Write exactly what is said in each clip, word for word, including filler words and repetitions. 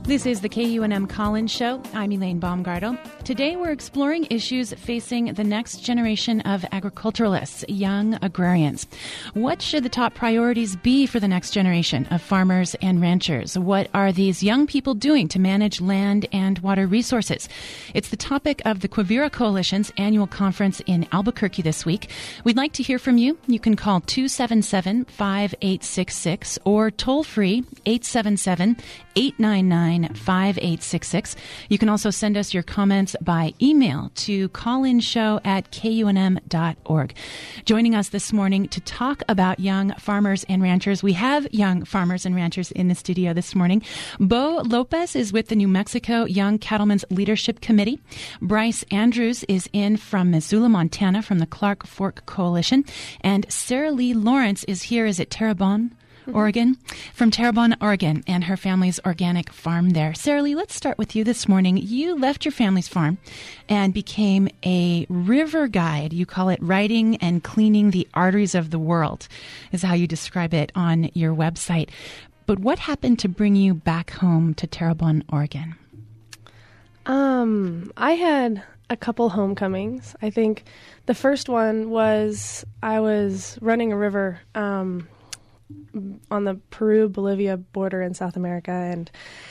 This is the K U N M Collins Show. I'm Elaine Baumgartel. Today we're exploring issues facing the next generation of agriculturalists, young agrarians. What should the top priorities be for the next generation of farmers and ranchers? What are these young people doing to manage land and water resources? It's the topic of the Quivira Coalition's annual conference in Albuquerque this week. We'd like to hear from you. You can call two seven seven, five eight six six or toll free eight seven seven, eight nine nine, five eight six six. You can also send us your comments by email to callinshow at K U N M dot org. Joining us this morning to talk about young farmers and ranchers, we have young farmers and ranchers in the studio this morning. Bo Lopez is with the New Mexico Young Cattlemen's Leadership Committee. Bryce Andrews is in from Missoula, Montana, from the Clark Fork Coalition. And Sarah Lee Lawrence is here. Is it Terrebonne, Oregon, from Terrebonne, Oregon, and her family's organic farm there. Sarah Lee, let's start with you this morning. You left your family's farm and became a river guide. You call it riding and cleaning the arteries of the world, is how you describe it on your website. But what happened to bring you back home to Terrebonne, Oregon? Um, I had a couple homecomings. I think the first one was I was running a river um on the Peru-Bolivia border in South America, and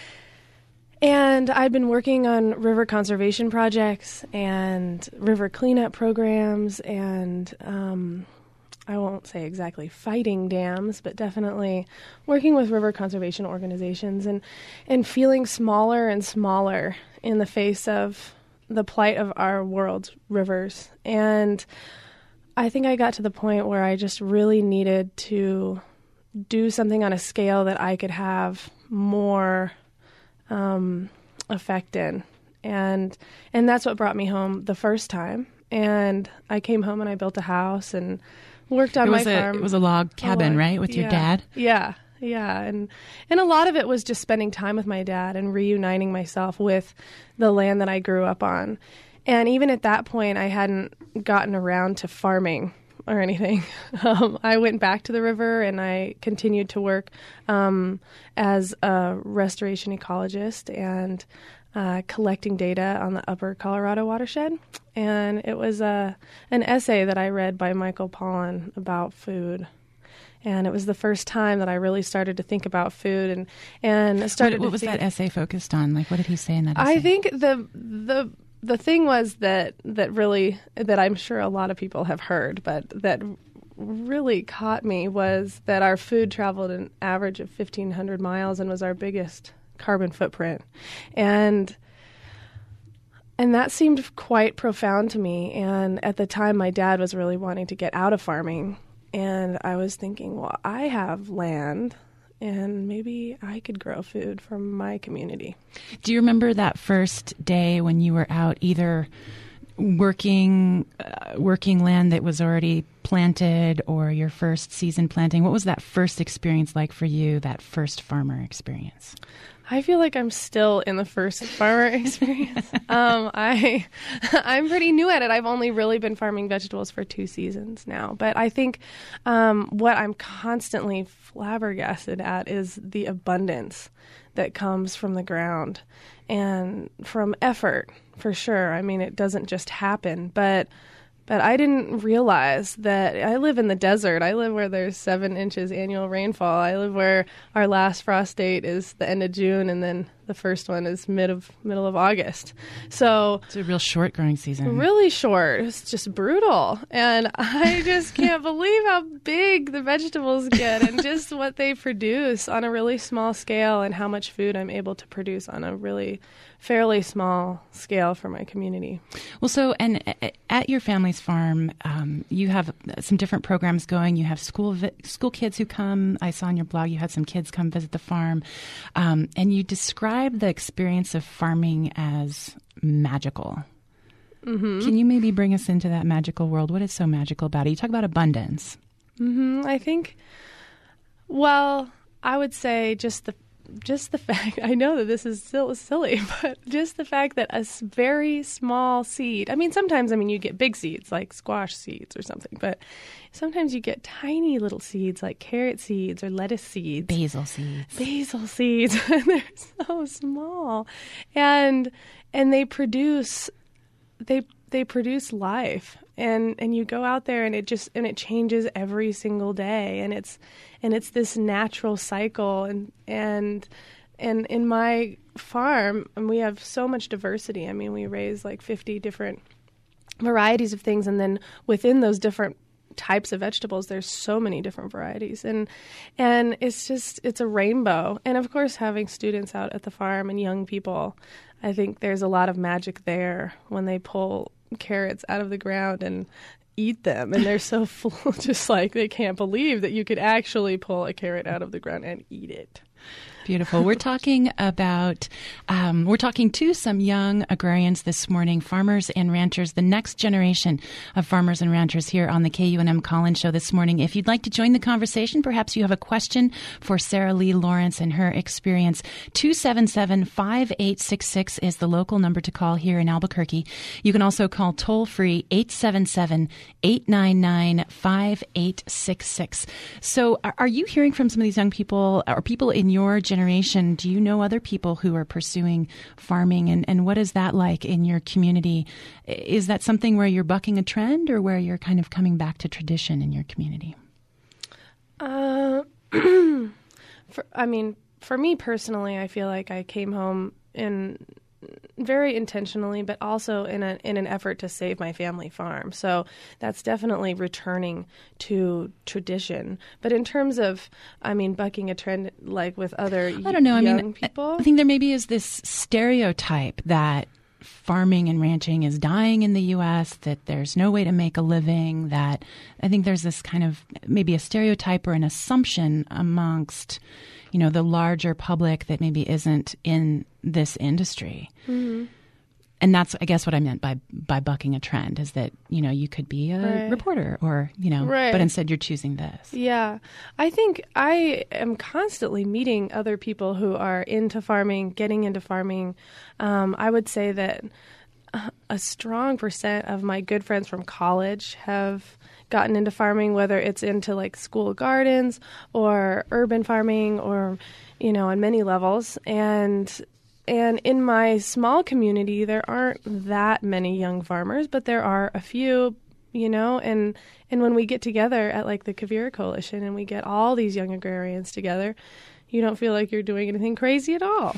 and I'd been working on river conservation projects and river cleanup programs, and um, I won't say exactly fighting dams, but definitely working with river conservation organizations, and and feeling smaller and smaller in the face of the plight of our world's rivers. And I think I got to the point where I just really needed to do something on a scale that I could have more um, effect in. And and that's what brought me home the first time. And I came home and I built a house and worked on it was my a, farm. It was a log cabin, a log, right, with yeah, your dad? Yeah, yeah. And, and a lot of it was just spending time with my dad and reuniting myself with the land that I grew up on. And even at that point, I hadn't gotten around to farming or anything. Um, I went back to the river and I continued to work um, as a restoration ecologist and uh, collecting data on the upper Colorado watershed. And it was a, an essay that I read by Michael Pollan about food. And it was the first time that I really started to think about food and, and started What, what to was think, that essay focused on? Like, what did he say in that essay? I think the the The thing was that, that really, that I'm sure a lot of people have heard, but that really caught me was that our food traveled an average of fifteen hundred miles and was our biggest carbon footprint. And and that seemed quite profound to me. And at the time, my dad was really wanting to get out of farming. And I was thinking, well, I have land, and maybe I could grow food from my community. Do you remember that first day when you were out either working uh, working land that was already planted or your first season planting? What was that first experience like for you, that first farmer experience? I feel like I'm still in the first farmer experience. um, I, I'm pretty new at it. I've only really been farming vegetables for two seasons now. But I think um, what I'm constantly flabbergasted at is the abundance that comes from the ground and from effort, for sure. I mean, it doesn't just happen, but But I didn't realize that I live in the desert. I live where there's seven inches annual rainfall. I live where our last frost date is the end of June, and then the first one is mid of middle of August. So it's a real short growing season. Really short. It's just brutal. And I just can't believe how big the vegetables get and just what they produce on a really small scale and how much food I'm able to produce on a really fairly small scale for my community. Well, so, and at your family's farm, um, you have some different programs going. You have school vi- school kids who come. I saw on your blog you had some kids come visit the farm. Um, and you describe the experience of farming as magical. Mm-hmm. Can you maybe bring us into that magical world? What is so magical about it? You talk about abundance. Mm-hmm. I think, well, I would say just the just the fact, I know that this is still silly, but just the fact that a s- very small seed, I mean, sometimes, I mean, you get big seeds like squash seeds or something, but sometimes you get tiny little seeds like carrot seeds or lettuce seeds. Basil seeds. Basil seeds. And they're so small. And and they produce they they produce life. And and you go out there and it just and it changes every single day. And it's and it's this natural cycle and and and in my farm, and we have so much diversity. I mean, we raise like fifty different varieties of things, and then within those different types of vegetables, there's so many different varieties, and and it's just it's a rainbow. And of course, having students out at the farm and young people, I think there's a lot of magic there when they pull carrots out of the ground and eat them, and they're so full, just like they can't believe that you could actually pull a carrot out of the ground and eat it. Beautiful. We're talking about, um, we're talking to some young agrarians this morning, farmers and ranchers, the next generation of farmers and ranchers here on the K U N M Collins Show this morning. If you'd like to join the conversation, perhaps you have a question for Sarah Lee Lawrence and her experience, two seven seven, five eight six six is the local number to call here in Albuquerque. You can also call toll-free eight seven seven, eight nine nine, five eight six six. So are, are you hearing from some of these young people or people in your generation? Generation, do you know other people who are pursuing farming, and, and what is that like in your community? Is that something where you're bucking a trend or where you're kind of coming back to tradition in your community? Uh, for, I mean, for me personally, I feel like I came home in very intentionally, but also in a in an effort to save my family farm. So that's definitely returning to tradition. But in terms of, I mean, bucking a trend like with other I don't know. young I mean, people, I think there maybe is this stereotype that farming and ranching is dying in the U S, that there's no way to make a living, that I think there's this kind of maybe a stereotype or an assumption amongst, you know, the larger public that maybe isn't in this industry. Mm-hmm. And that's, I guess, what I meant by by bucking a trend is that, you know, you could be a right. reporter or, you know, right. but instead you're choosing this. Yeah. I think I am constantly meeting other people who are into farming, getting into farming. Um, I would say that a strong percent of my good friends from college have gotten into farming, whether it's into like school gardens or urban farming or, you know, on many levels. And And in my small community, there aren't that many young farmers, but there are a few, you know, and and when we get together at like the Quivira Coalition and we get all these young agrarians together, you don't feel like you're doing anything crazy at all.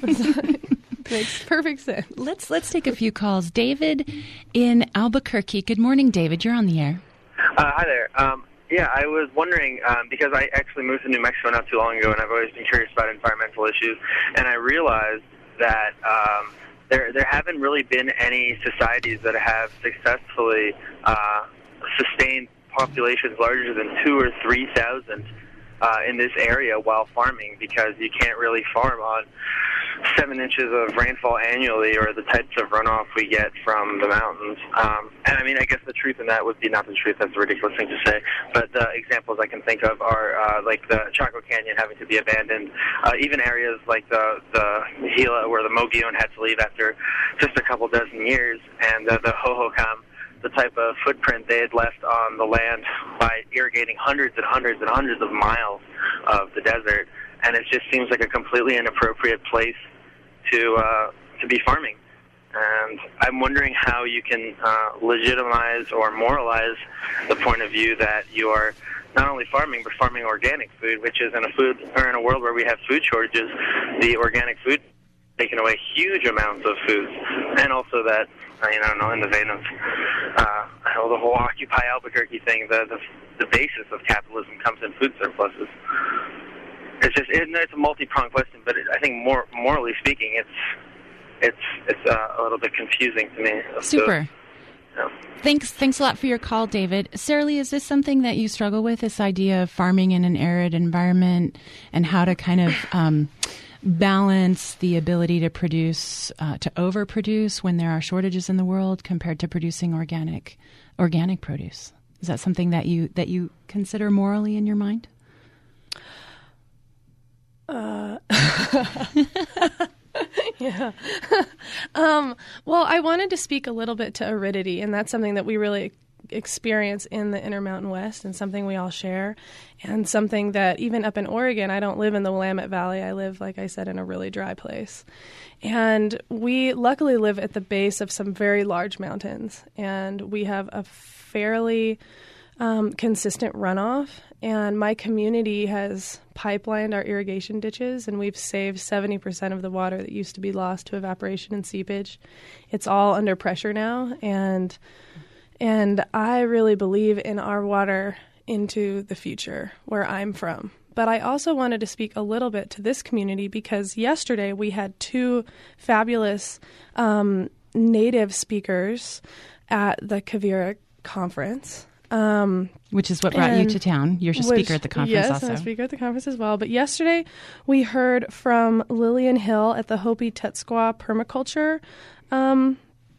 Makes perfect sense. Let's let's take a few calls. David in Albuquerque. Good morning, David. You're on the air. Uh, hi there. Um, yeah, I was wondering, um, because I actually moved to New Mexico not too long ago, and I've always been curious about environmental issues, and I realized that um, there there haven't really been any societies that have successfully uh, sustained populations larger than two or three thousand uh, in this area while farming, because you can't really farm on seven inches of rainfall annually or the types of runoff we get from the mountains. Um, and I mean, I guess the truth in that would be not the truth. That's a ridiculous thing to say. But the examples I can think of are uh, like the Chaco Canyon having to be abandoned, uh, even areas like the the Gila where the Mogollon had to leave after just a couple dozen years, and uh, the Hohokam, the type of footprint they had left on the land by irrigating hundreds and hundreds and hundreds of miles of the desert. And it just seems like a completely inappropriate place to uh, to be farming. And I'm wondering how you can uh, legitimize or moralize the point of view that you are not only farming, but farming organic food, which is in a food or in a world where we have food shortages, the organic food taking away huge amounts of foods. And also that, I mean, I don't know, in the vein of uh, the whole Occupy Albuquerque thing, the, the the basis of capitalism comes in food surpluses. It's just it, it's a multi-pronged question, but it, I think more morally speaking, it's it's it's uh, a little bit confusing to me. Super. So, yeah. Thanks. Thanks a lot for your call, David. Sarah Lee, is this something that you struggle with? This idea of farming in an arid environment and how to kind of um, balance the ability to produce uh, to overproduce when there are shortages in the world compared to producing organic organic produce. Is that something that you that you consider morally in your mind? Uh, yeah. um, well, I wanted to speak a little bit to aridity, and that's something that we really experience in the Intermountain West and something we all share, and something that even up in Oregon, I don't live in the Willamette Valley. I live, like I said, in a really dry place. And we luckily live at the base of some very large mountains, and we have a fairly um, consistent runoff. And my community has pipelined our irrigation ditches, and we've saved seventy percent of the water that used to be lost to evaporation and seepage. It's all under pressure now, and and I really believe in our water into the future where I'm from. But I also wanted to speak a little bit to this community because yesterday we had two fabulous um, native speakers at the Quivira conference. Um, which is what brought you to town. You're a speaker which, at the conference yes, also. Yes, I'm a speaker at the conference as well. But yesterday we heard from Lillian Hill at the Hopi Tetsquaw Permaculture um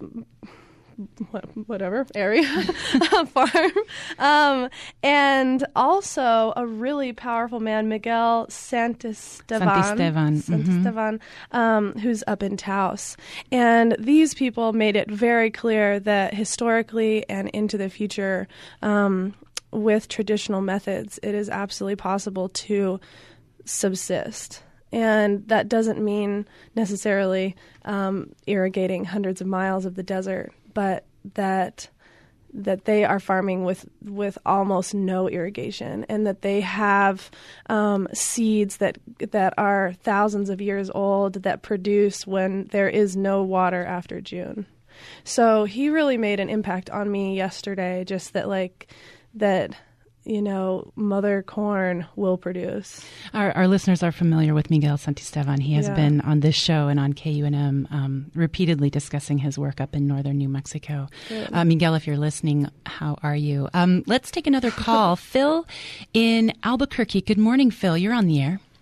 whatever area farm, um, and also a really powerful man, Miguel Santisteban, Santisteban, Santisteban mm-hmm. um, who's up in Taos. And these people made it very clear that historically and into the future, um, with traditional methods, it is absolutely possible to subsist. And that doesn't mean necessarily um, irrigating hundreds of miles of the desert, but that that they are farming with, with almost no irrigation, and that they have um, seeds that that are thousands of years old that produce when there is no water after June. So he really made an impact on me yesterday, just that like that. You know, Mother Corn will produce. Our, our listeners are familiar with Miguel Santisteban. He has yeah. been on this show and on K U N M um, repeatedly discussing his work up in northern New Mexico. Uh, Miguel, if you're listening, how are you? Um, let's take another call. Phil in Albuquerque. Good morning, Phil. You're on the air.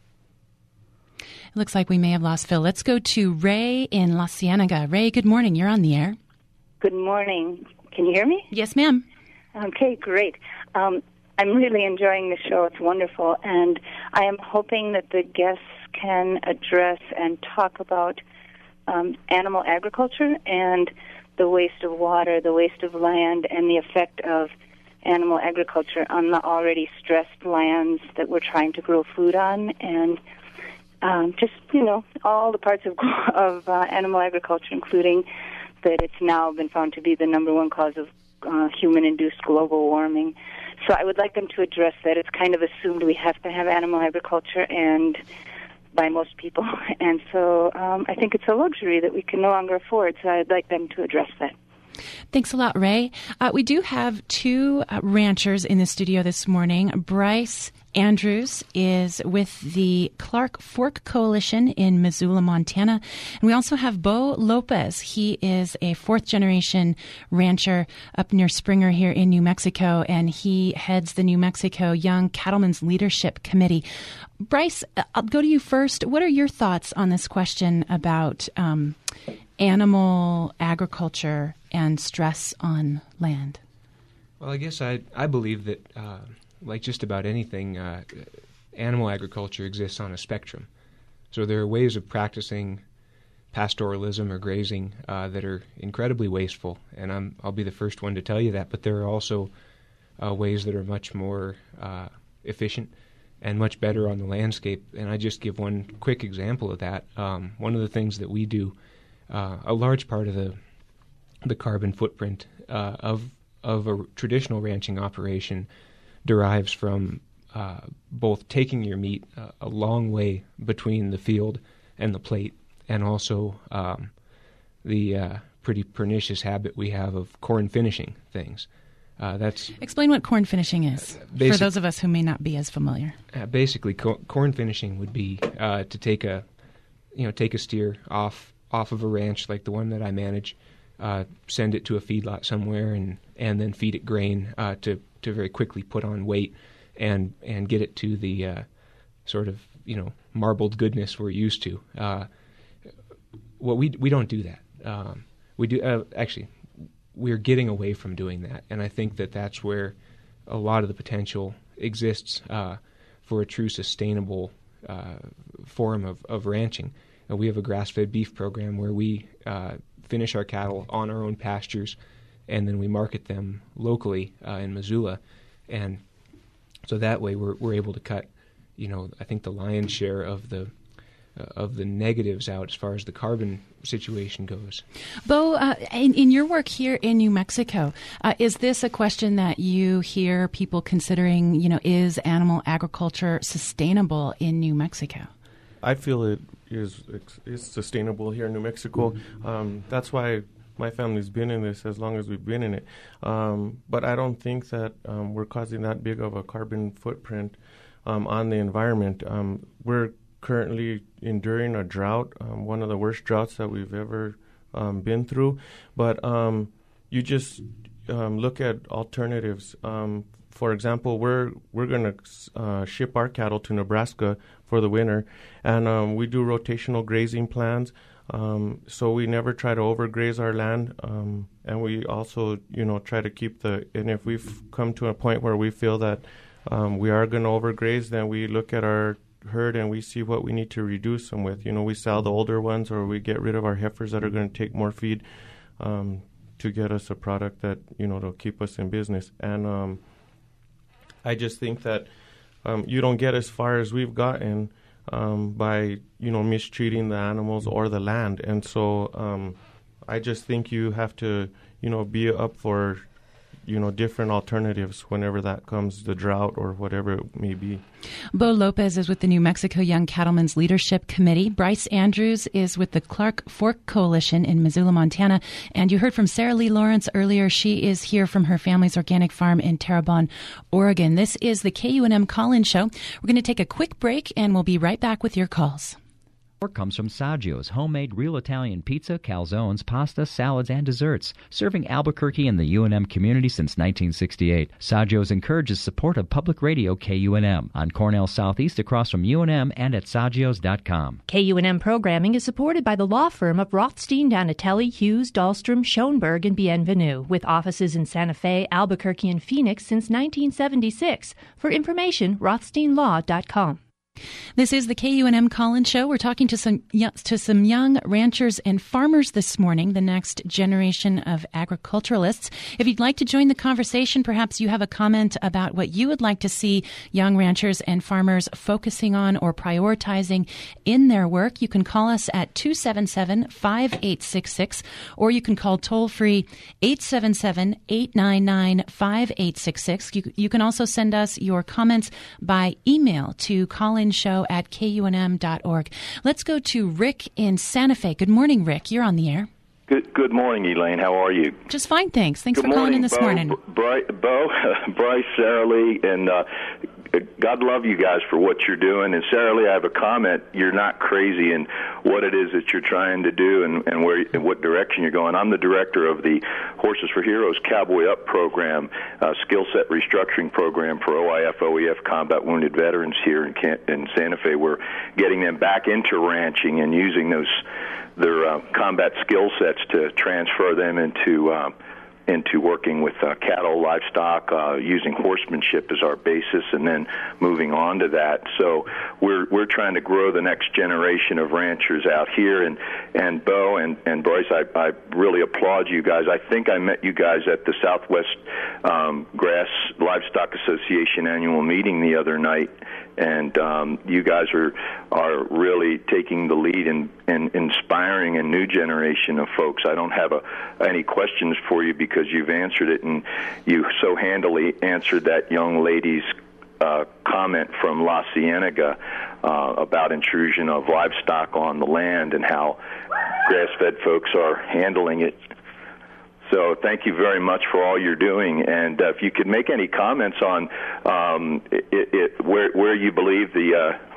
It looks like we may have lost Phil. Let's go to Ray in La Cienega. Ray, good morning. You're on the air. Good morning. Can you hear me? Yes, ma'am. Okay, great. Um, I'm really enjoying the show. It's wonderful. And I am hoping that the guests can address and talk about um, animal agriculture and the waste of water, the waste of land, and the effect of animal agriculture on the already stressed lands that we're trying to grow food on. And um, just, you know, all the parts of, of uh, animal agriculture, including that it's now been found to be the number one cause of Uh, human-induced global warming. So I would like them to address that. It's kind of assumed we have to have animal agriculture, and by most people. And so um, I think it's a luxury that we can no longer afford. So I'd like them to address that. Thanks a lot, Ray. Uh, we do have two uh, ranchers in the studio this morning. Bryce Andrews is with the Clark Fork Coalition in Missoula, Montana. And we also have Bo Lopez. He is a fourth-generation rancher up near Springer here in New Mexico, and he heads the New Mexico Young Cattlemen's Leadership Committee. Bryce, I'll go to you first. What are your thoughts on this question about um, animal agriculture and stress on land? Well, I guess I I believe that, uh, like just about anything, uh, animal agriculture exists on a spectrum. So there are ways of practicing pastoralism or grazing uh, that are incredibly wasteful, and I'm I'll be the first one to tell you that. But there are also uh, ways that are much more uh, efficient and much better on the landscape. And I just give one quick example of that. Um, one of the things that we do, uh, a large part of the the carbon footprint uh, of of a traditional ranching operation derives from uh, both taking your meat uh, a long way between the field and the plate, and also um, the uh, pretty pernicious habit we have of corn finishing things. Uh, that's Explain what corn finishing is, uh, basic, for those of us who may not be as familiar. Uh, basically, co- corn finishing would be uh, to take a, you know, take a steer off off of a ranch like the one that I manage, uh, send it to a feedlot somewhere, and, and then feed it grain uh, to to very quickly put on weight and and get it to the uh, sort of, you know, marbled goodness we're used to. Uh, well, we we don't do that. Um, we do uh, actually. We're getting away from doing that, and I think that that's where a lot of the potential exists uh, for a true sustainable uh, form of, of ranching. And we have a grass-fed beef program where we uh, finish our cattle on our own pastures, and then we market them locally uh, in Missoula. And so that way we're we're able to cut, you know, I think the lion's share of the uh, of the negatives out as far as the carbon situation goes. Bo, uh, in, in your work here in New Mexico, uh, is this a question that you hear people considering, you know, is animal agriculture sustainable in New Mexico? I feel it is is sustainable here in New Mexico. Um, that's why my family's been in this as long as we've been in it. Um, but I don't think that um, we're causing that big of a carbon footprint um, on the environment. Um, we're currently enduring a drought, um, one of the worst droughts that we've ever um, been through. But um, you just um, look at alternatives. Um, for example, we're we're going to uh, ship our cattle to Nebraska for the winter, and um, we do rotational grazing plans. Um, so we never try to overgraze our land, um, and we also, you know, try to keep the. And if we've come to a point where we feel that um, we are going to overgraze, then we look at our herd and we see what we need to reduce them with. You know, we sell the older ones, or we get rid of our heifers that are going to take more feed um, to get us a product that, you know, will keep us in business. And um, I just think that um, you don't get as far as we've gotten Um, by, you know, mistreating the animals or the land. And so um, I just think you have to, you know, be up for, you know, different alternatives whenever that comes, the drought or whatever it may be. Bo Lopez is with the New Mexico Young Cattlemen's Leadership Committee. Bryce Andrews is with the Clark Fork Coalition in Missoula, Montana. And you heard from Sarah Lee Lawrence earlier. She is here from her family's organic farm in Terrebonne, Oregon. This is the K U N M Call-In Show. We're going to take a quick break, and we'll be right back with your calls. Support comes from Saggio's, homemade real Italian pizza, calzones, pasta, salads, and desserts, serving Albuquerque and the U N M community since nineteen sixty-eight. Saggio's encourages support of public radio K U N M on Cornell Southeast across from U N M and at saggios dot com. K U N M programming is supported by the law firm of Rothstein, Donatelli, Hughes, Dahlstrom, Schoenberg, and Bienvenu, with offices in Santa Fe, Albuquerque, and Phoenix since nineteen seventy-six. For information, rothstein law dot com. This is the K U N M Call-In Show. We're talking to some to some young ranchers and farmers this morning, the next generation of agriculturalists. If you'd like to join the conversation, perhaps you have a comment about what you would like to see young ranchers and farmers focusing on or prioritizing in their work, you can call us at two seven seven, five eight six six, or you can call toll-free eight seven seven, eight nine nine, five eight six six. You, you can also send us your comments by email to call-in show at K U N M dot org. Let's go to Rick in Santa Fe. Good morning, Rick. You're on the air. Good Good morning, Elaine. How are you? Just fine, thanks. Thanks Good for calling morning, in this Bo, morning. Bri- Bo, Bryce, Sarah Lee, and uh, God love you guys for what you're doing. And Sarah Lee, I have a comment. You're not crazy in what it is that you're trying to do and, and where in what direction you're going. I'm the director of the Horses for Heroes Cowboy Up program, uh, skill set restructuring program for O I F, O E F combat wounded veterans here in, Can- in Santa Fe. We're getting them back into ranching and using those their uh, combat skill sets to transfer them into uh, into working with uh, cattle, livestock, uh, using horsemanship as our basis, and then moving on to that. So we're we're trying to grow the next generation of ranchers out here. And and Bo and and Bryce, I, I really applaud you guys. I think I met you guys at the Southwest um, Grass Livestock Association annual meeting the other night. And um, you guys are are really taking the lead in, in inspiring a new generation of folks. I don't have a, any questions for you because you've answered it, and you so handily answered that young lady's uh, comment from La Cienega uh, about intrusion of livestock on the land and how grass-fed folks are handling it. So thank you very much for all you're doing. And uh, if you could make any comments on um, it, it, where, where you believe the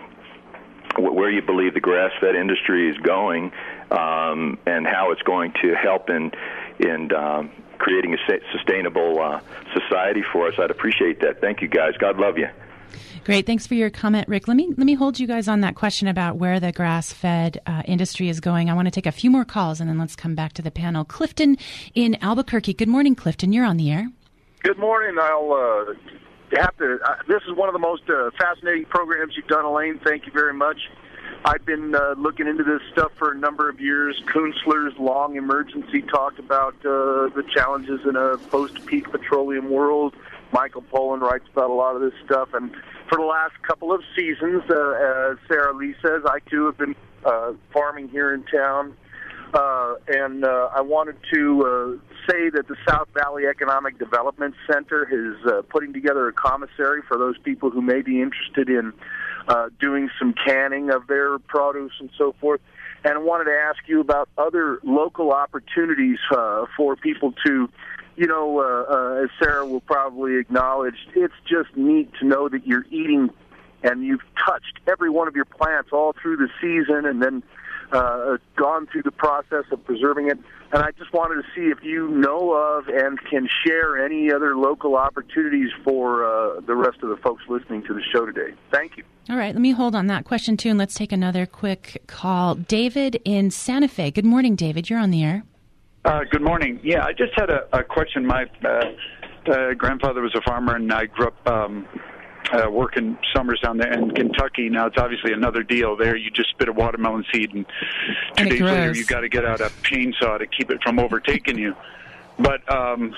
uh, where you believe the grass-fed industry is going, um, and how it's going to help in in um, creating a sustainable uh, society for us, I'd appreciate that. Thank you, guys. God love you. Great. Thanks for your comment, Rick. Let me let me hold you guys on that question about where the grass-fed uh, industry is going. I want to take a few more calls, and then let's come back to the panel. Clifton in Albuquerque. Good morning, Clifton. You're on the air. Good morning. I'll uh, have to. Uh, this is one of the most uh, fascinating programs you've done, Elaine. Thank you very much. I've been uh, looking into this stuff for a number of years. Kunstler's Long Emergency talked about uh, the challenges in a post-peak petroleum world. Michael Pollan writes about a lot of this stuff. And for the last couple of seasons, uh, as Sarah Lee says, I too have been uh, farming here in town. Uh, and uh, I wanted to uh, say that the South Valley Economic Development Center is uh, putting together a commissary for those people who may be interested in uh, doing some canning of their produce and so forth. And I wanted to ask you about other local opportunities uh, for people to, you know, uh, uh, as Sarah will probably acknowledge, it's just neat to know that you're eating and you've touched every one of your plants all through the season and then Uh, gone through the process of preserving it, and I just wanted to see if you know of and can share any other local opportunities for uh, the rest of the folks listening to the show today. Thank you. All right, let me hold on that question, too, and let's take another quick call. David in Santa Fe. Good morning, David. You're on the air. Uh, good morning. Yeah, I just had a, a question. My uh, uh, grandfather was a farmer, and I grew up um, Uh, working summers down there in Kentucky. Now it's obviously another deal there. You just spit a watermelon seed, and two and days grows. later you got to get out a chainsaw to keep it from overtaking you. But um,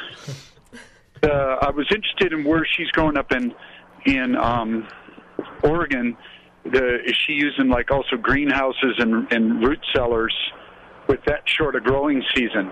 uh, I was interested in where she's growing up in in um, Oregon. The, is she using like also greenhouses and, and root cellars with that short a growing season?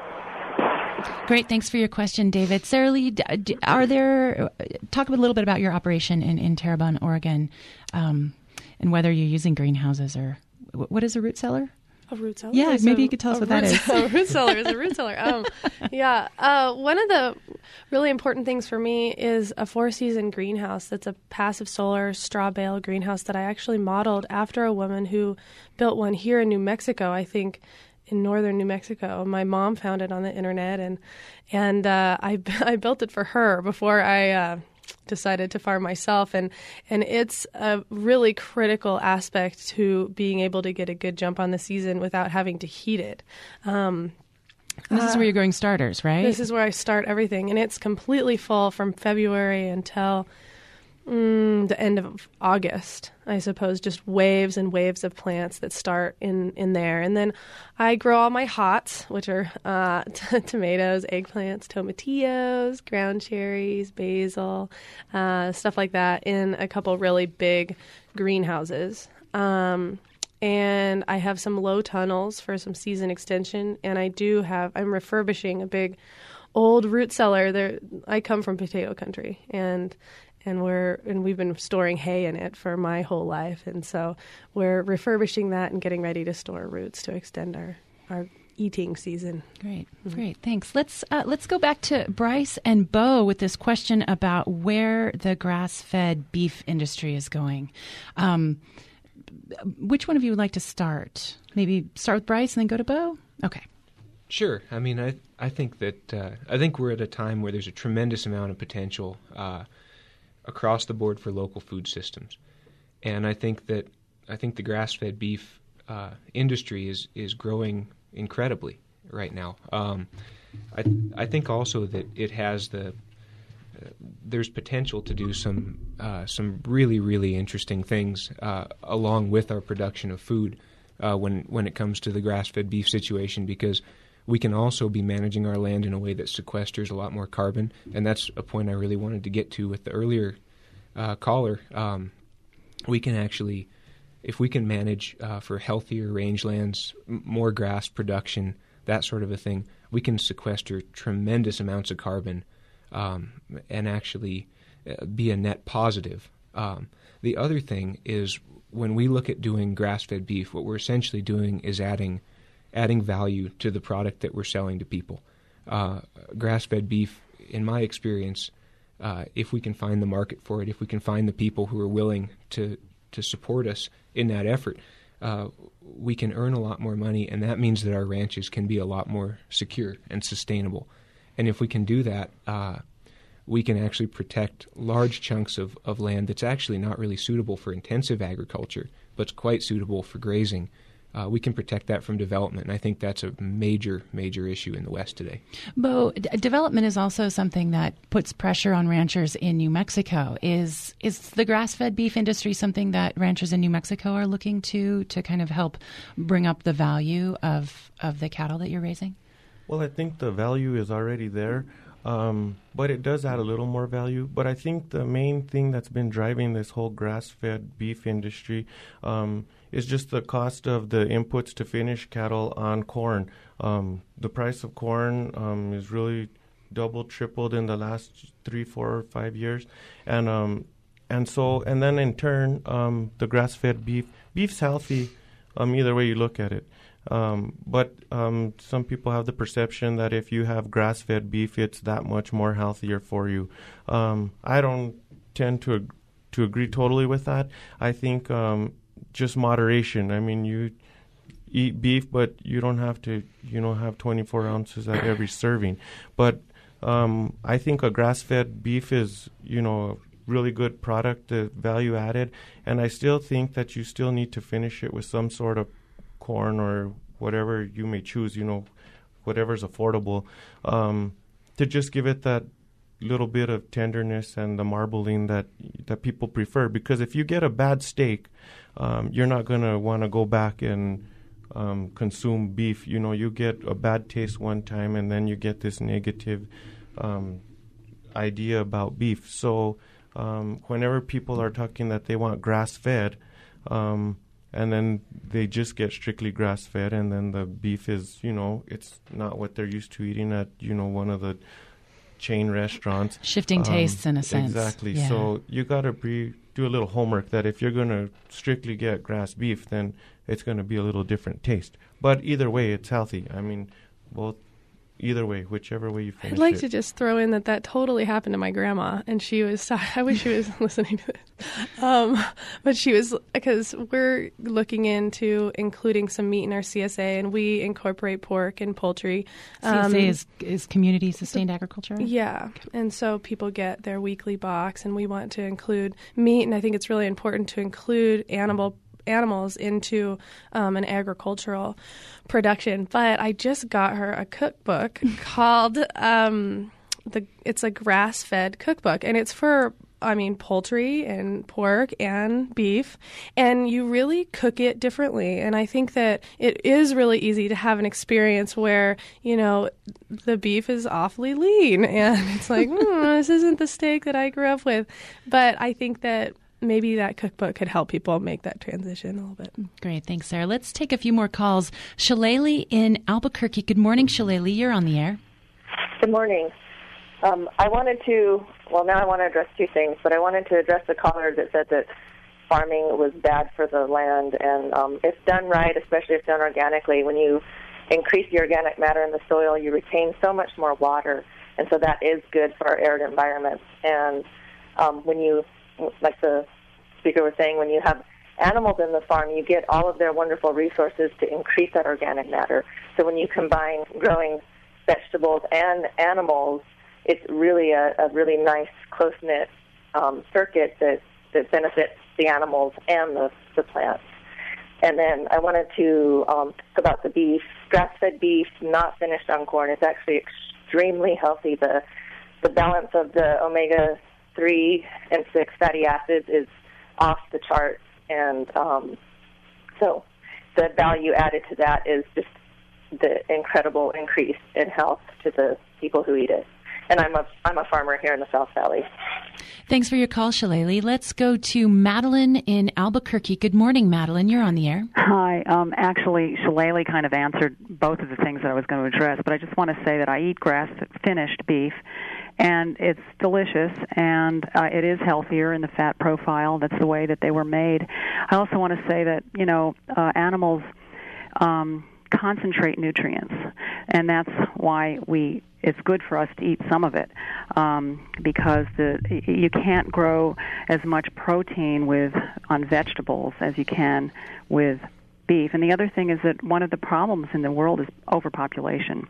Great. Thanks for your question, David. Sarah Lee, are there, talk a little bit about your operation in, in Terrebonne, Oregon, um, and whether you're using greenhouses or what is a root cellar? A root cellar? Yeah, Is maybe a, you could tell us a what that root, is. A root cellar is a root cellar. Um, yeah. Uh, one of the really important things for me is a four-season greenhouse that's a passive solar straw bale greenhouse that I actually modeled after a woman who built one here in New Mexico, I think, in northern New Mexico. My mom found it on the internet, and and uh, I I built it for her before I uh, decided to farm myself. And and it's a really critical aspect to being able to get a good jump on the season without having to heat it. Um, this uh, is where you're growing starters, right? This is where I start everything, and it's completely full from February until Mm, the end of August, I suppose, just waves and waves of plants that start in, in there. And then I grow all my hots, which are uh, t- tomatoes, eggplants, tomatillos, ground cherries, basil, uh, stuff like that in a couple really big greenhouses. Um, and I have some low tunnels for some season extension. And I do have, I'm refurbishing a big old root cellar. There, I come from potato country, and And we're and we've been storing hay in it for my whole life, and so we're refurbishing that and getting ready to store roots to extend our, our eating season. Great, mm-hmm. great, thanks. Let's uh, let's go back to Bryce and Bo with this question about where the grass-fed beef industry is going. Um, which one of you would like to start? Maybe start with Bryce and then go to Bo. Okay. Sure. I mean, I I think that uh, I think we're at a time where there's a tremendous amount of potential Uh, across the board for local food systems, and I think that I think the grass-fed beef uh, industry is is growing incredibly right now. Um, I I think also that it has the uh, there's potential to do some uh, some really really interesting things uh, along with our production of food uh, when when it comes to the grass-fed beef situation, because we can also be managing our land in a way that sequesters a lot more carbon, and that's a point I really wanted to get to with the earlier uh, caller. Um, we can actually, if we can manage uh, for healthier rangelands, m- more grass production, that sort of a thing, we can sequester tremendous amounts of carbon um, and actually uh, be a net positive. Um, the other thing is when we look at doing grass-fed beef, what we're essentially doing is adding adding value to the product that we're selling to people. Uh, grass-fed beef, in my experience, uh, if we can find the market for it, if we can find the people who are willing to, to support us in that effort, uh, we can earn a lot more money, and that means that our ranches can be a lot more secure and sustainable. And if we can do that, uh, we can actually protect large chunks of, of land that's actually not really suitable for intensive agriculture, but it's quite suitable for grazing. uh, we can protect that from development. And I think that's a major, major issue in the West today. Bo, d- development is also something that puts pressure on ranchers in New Mexico. Is is the grass-fed beef industry something that ranchers in New Mexico are looking to to kind of help bring up the value of, of the cattle that you're raising? Well, I think the value is already there, um, but it does add a little more value. But I think the main thing that's been driving this whole grass-fed beef industry um, is just the cost of the inputs to finish cattle on corn. Um, the price of corn um, is really doubled, tripled in the last three, four, five years, and um, and so and then in turn, um, the grass-fed beef beef's healthy, um, either way you look at it. Um, but um, some people have the perception that if you have grass-fed beef, it's that much more healthier for you. Um, I don't tend to ag- to agree totally with that. I think um, just moderation. I mean, you eat beef, but you don't have to, you know, have twenty-four ounces at every serving. But um, I think a grass-fed beef is, you know, a really good product, uh, value added, and I still think that you still need to finish it with some sort of corn or whatever you may choose, you know, whatever's affordable, um, to just give it that little bit of tenderness and the marbling that that people prefer. Because if you get a bad steak, um, you're not going to want to go back and um, consume beef. You know, you get a bad taste one time and then you get this negative um, idea about beef. So um, whenever people are talking that they want grass-fed, um, and then they just get strictly grass-fed, and then the beef is, you know, it's not what they're used to eating at, you know, one of the chain restaurants. Shifting um, tastes in a sense. Exactly. Yeah. So you got to pre- do a little homework that if you're going to strictly get grass beef, then it's going to be a little different taste. But either way, it's healthy. I mean, both. Either way, whichever way you finish I'd like it. to just throw in that that totally happened to my grandma, and she was, I wish she was listening to this, um, but she was, because we're looking into including some meat in our C S A, and we incorporate pork and poultry. C S A um, is, is Community Sustained Agriculture? Yeah, and so people get their weekly box, and we want to include meat, and I think it's really important to include animal animals into um, an agricultural production. But I just got her a cookbook called um, the it's a grass-fed cookbook, and it's for I mean poultry and pork and beef, and you really cook it differently. And I think that it is really easy to have an experience where, you know, the beef is awfully lean and it's like, mm, this isn't the steak that I grew up with. But I think that maybe that cookbook could help people make that transition a little bit. Great. Thanks, Sarah. Let's take a few more calls. Shillelagh in Albuquerque. Good morning, Shillelagh. You're on the air. Good morning. Um, I wanted to, well, now I want to address two things, but I wanted to address the caller that said that farming was bad for the land. And um, if done right, especially if done organically, when you increase the organic matter in the soil, you retain so much more water. And so that is good for our arid environment. And um, when you like the speaker was saying, when you have animals in the farm, you get all of their wonderful resources to increase that organic matter. So when you combine growing vegetables and animals, it's really a, a really nice, close-knit um, circuit that, that benefits the animals and the, the plants. And then I wanted to um, talk about the beef. Grass-fed beef, not finished on corn, is actually extremely healthy. The, the balance of the omega three and six fatty acids is off the charts, and um, so the value added to that is just the incredible increase in health to the people who eat it. And I'm a I'm a farmer here in the South Valley. Thanks for your call, Shillelagh. Let's go to Madeline in Albuquerque. Good morning, Madeline. You're on the air. Hi. Um, actually, Shillelagh kind of answered both of the things that I was going to address, but I just want to say that I eat grass-finished beef, and it's delicious, and uh, it is healthier in the fat profile. That's the way that they were made. I also want to say that, you know, uh, animals um, concentrate nutrients, and that's why we it's good for us to eat some of it, um, because the you can't grow as much protein with on vegetables as you can with beef. And the other thing is that one of the problems in the world is overpopulation,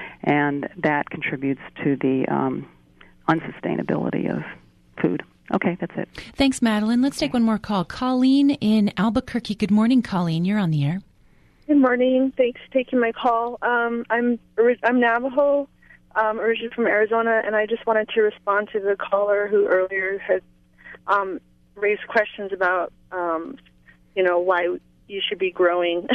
and that contributes to the um, unsustainability of food. Okay, that's it. Thanks, Madeline. Let's take one more call. Colleen in Albuquerque. Good morning, Colleen. You're on the air. Good morning. Thanks for taking my call. Um, I'm I'm Navajo, um, originally from Arizona, and I just wanted to respond to the caller who earlier had um, raised questions about, um, you know, why you should be growing.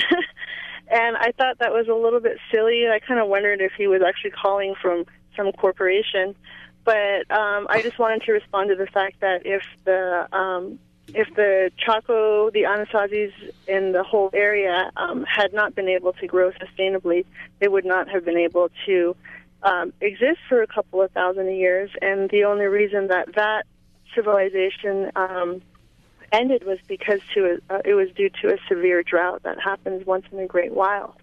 And I thought that was a little bit silly. I kind of wondered if he was actually calling from some corporation. But um, I just wanted to respond to the fact that if the um, if the Chaco, the Anasazis, and the whole area um, had not been able to grow sustainably, they would not have been able to um, exist for a couple of thousand years. And the only reason that that civilization um, ended was because to a, uh, it was due to a severe drought that happens once in a great while.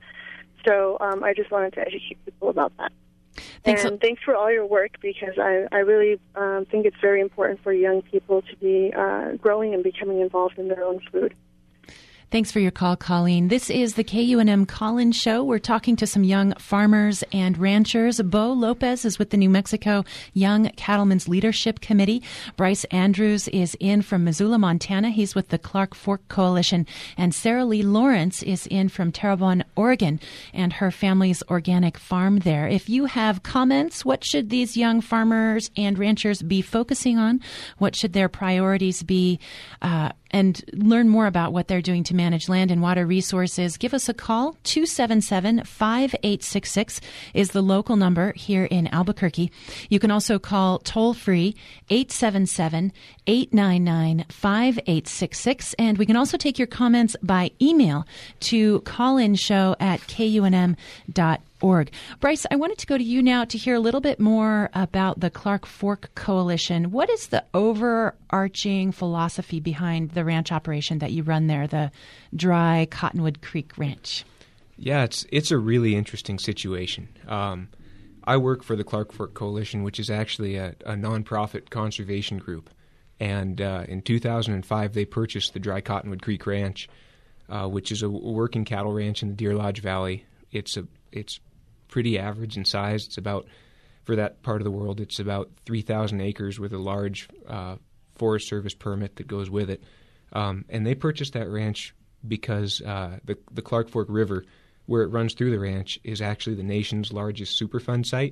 So um, I just wanted to educate people about that. Thanks and so- thanks for all your work, because I, I really um, think it's very important for young people to be uh, growing and becoming involved in their own food. Thanks for your call, Colleen. This is the K U N M Call-In Show. We're talking to some young farmers and ranchers. Bo Lopez is with the New Mexico Young Cattlemen's Leadership Committee. Bryce Andrews is in from Missoula, Montana. He's with the Clark Fork Coalition. And Sarah Lee Lawrence is in from Terrebonne, Oregon, and her family's organic farm there. If you have comments, what should these young farmers and ranchers be focusing on? What should their priorities be? Uh, and learn more about what they're doing to manage land and water resources, give us a call. two seven seven, five eight six six is the local number here in Albuquerque. You can also call toll-free eight seven seven, eight nine nine, five eight six six. And we can also take your comments by email to callinshow at K U N M dot org. Bryce, I wanted to go to you now to hear a little bit more about the Clark Fork Coalition. What is the overarching philosophy behind the ranch operation that you run there, the Dry Cottonwood Creek Ranch? Yeah, it's it's a really interesting situation. Um, I work for the Clark Fork Coalition, which is actually a, a nonprofit conservation group. And uh, in two thousand five, they purchased the Dry Cottonwood Creek Ranch, uh, which is a working cattle ranch in the Deer Lodge Valley. It's a it's pretty average in size. It's about, for that part of the world, it's about three thousand acres with a large uh, Forest Service permit that goes with it. Um, and they purchased that ranch because uh, the, the Clark Fork River, where it runs through the ranch, is actually the nation's largest Superfund site.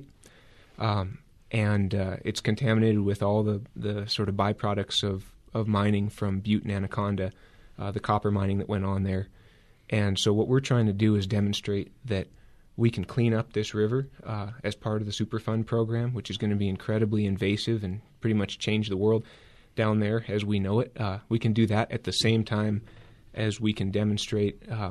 Um, and uh, it's contaminated with all the, the sort of byproducts of, of mining from Butte and Anaconda, uh, the copper mining that went on there. And so what we're trying to do is demonstrate that we can clean up this river uh, as part of the Superfund program, which is going to be incredibly invasive and pretty much change the world down there as we know it. Uh, we can do that at the same time as we can demonstrate uh,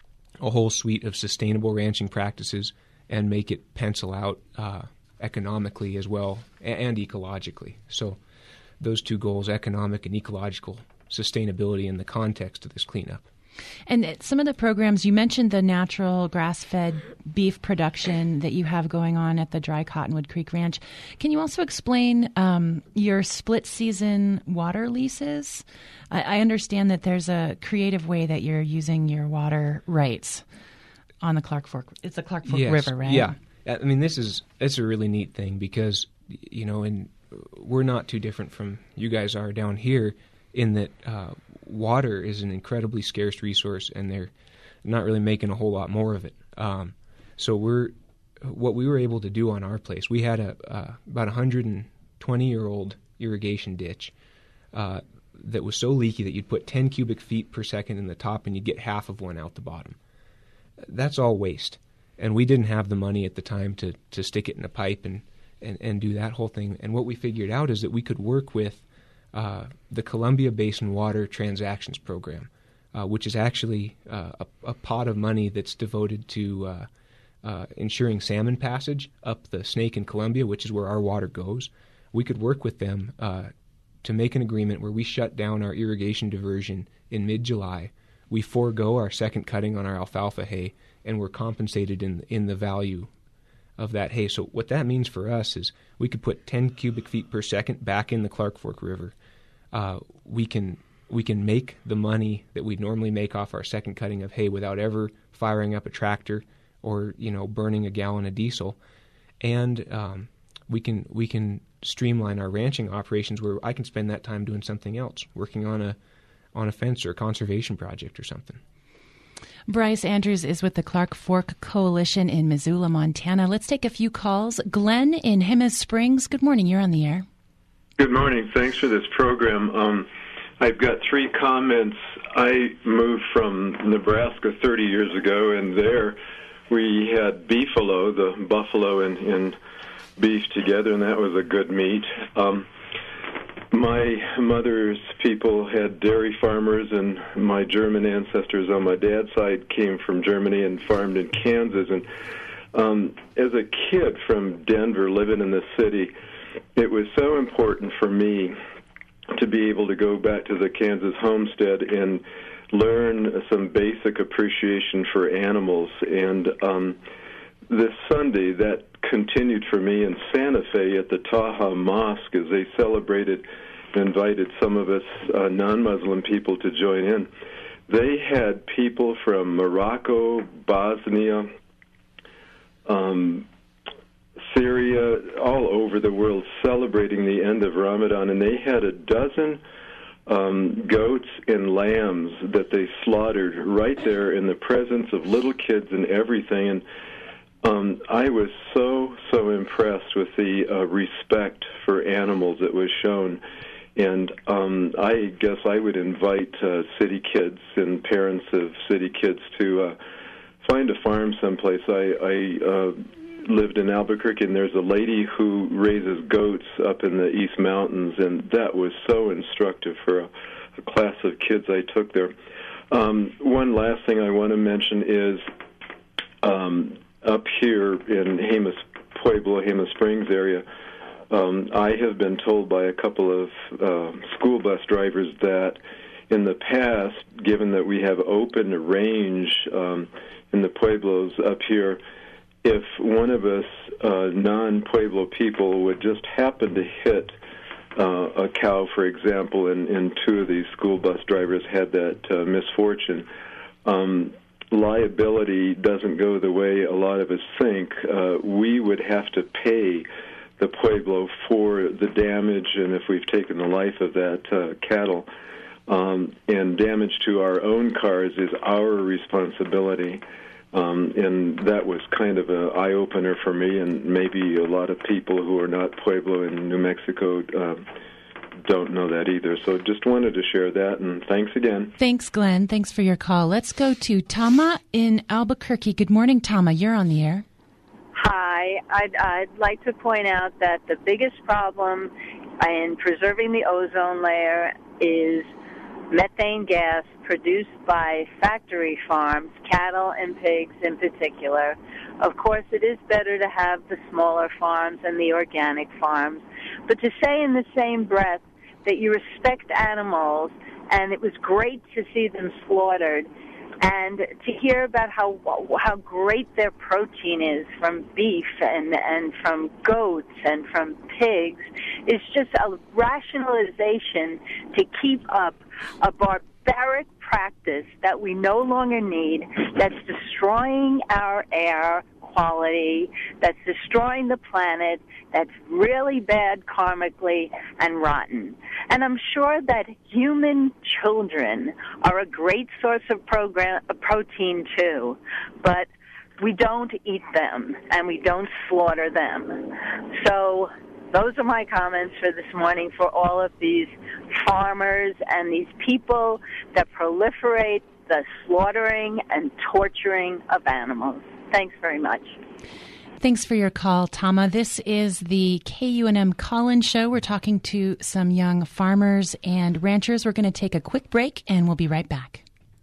a whole suite of sustainable ranching practices and make it pencil out uh, economically as well and ecologically. So those two goals, economic and ecological sustainability, in the context of this cleanup. And some of the programs, you mentioned the natural grass-fed beef production that you have going on at the Dry Cottonwood Creek Ranch. Can you also explain um, your split-season water leases? I, I understand that there's a creative way that you're using your water rights on the Clark Fork. It's the Clark Fork yes, River, right? Yeah. I mean, this is it's a really neat thing because, you know, and we're not too different from you guys are down here in that uh, water is an incredibly scarce resource, and they're not really making a whole lot more of it. Um, so we're what we were able to do on our place. We had a uh, about a hundred twenty year old irrigation ditch uh, that was so leaky that you'd put ten cubic feet per second in the top, and you'd get half of one out the bottom. That's all waste, and we didn't have the money at the time to to stick it in a pipe and and, and do that whole thing. And what we figured out is that we could work with Uh, the Columbia Basin Water Transactions Program, uh, which is actually uh, a, a pot of money that's devoted to uh, uh, ensuring salmon passage up the Snake in Columbia, which is where our water goes. We could work with them uh, to make an agreement where we shut down our irrigation diversion in mid-July. We forego our second cutting on our alfalfa hay, and we're compensated in in the value of that hay. So what that means for us is we could put ten cubic feet per second back in the Clark Fork River. Uh, we can we can make the money that we'd normally make off our second cutting of hay without ever firing up a tractor or, you know, burning a gallon of diesel, and um, we can we can streamline our ranching operations where I can spend that time doing something else, working on a on a fence or a conservation project or something. Bryce Andrews is with the Clark Fork Coalition in Missoula, Montana. Let's take a few calls. Glenn in Hemis Springs. Good morning. You're on the air. Good morning. Thanks for this program. Um, I've got three comments. I moved from Nebraska thirty years ago, and there we had beefalo, the buffalo and, and beef together, and that was a good meat. Um, my mother's people had dairy farmers, and my German ancestors on my dad's side came from Germany and farmed in Kansas. And um, as a kid from Denver living in the city, it was so important for me to be able to go back to the Kansas homestead and learn some basic appreciation for animals. And um, this Sunday, that continued for me in Santa Fe at the Taha Mosque as they celebrated and invited some of us uh, non-Muslim people to join in. They had people from Morocco, Bosnia, um, Syria, all over the world celebrating the end of Ramadan, and they had a dozen um, goats and lambs that they slaughtered right there in the presence of little kids and everything. And um, I was so, so impressed with the uh, respect for animals that was shown. And um, I guess I would invite uh, city kids and parents of city kids to uh, find a farm someplace. I, I uh, lived in Albuquerque, and there's a lady who raises goats up in the East Mountains, and that was so instructive for a, a class of kids I took there. Um, one last thing I want to mention is um, up here in Jemez, Pueblo, Jemez Springs area, um, I have been told by a couple of uh, school bus drivers that in the past, given that we have open range um, in the Pueblos up here, if one of us uh, non-Pueblo people would just happen to hit uh, a cow, for example, and, and two of these school bus drivers had that uh, misfortune, um, liability doesn't go the way a lot of us think. Uh, we would have to pay the Pueblo for the damage, and if we've taken the life of that uh, cattle, um, and damage to our own cars is our responsibility. Um, and that was kind of an eye-opener for me, and maybe a lot of people who are not Pueblo in New Mexico uh, don't know that either. So just wanted to share that, and thanks again. Thanks, Glenn. Thanks for your call. Let's go to Tama in Albuquerque. Good morning, Tama. You're on the air. Hi. I'd, I'd like to point out that the biggest problem in preserving the ozone layer is methane gas produced by factory farms, cattle and pigs in particular. Of course, it is better to have the smaller farms and the organic farms, but to say in the same breath that you respect animals, and it was great to see them slaughtered, and to hear about how how great their protein is from beef and, and from goats and from pigs is just a rationalization to keep up a barbaric practice that we no longer need, that's destroying our air quality, that's destroying the planet, that's really bad karmically and rotten. And I'm sure that human children are a great source of program, of protein too, but we don't eat them and we don't slaughter them. So those are my comments for this morning for all of these farmers and these people that proliferate the slaughtering and torturing of animals. Thanks very much. Thanks for your call, Tama. This is the K U N M Call-In Show. We're talking to some young farmers and ranchers. We're going to take a quick break, and we'll be right back.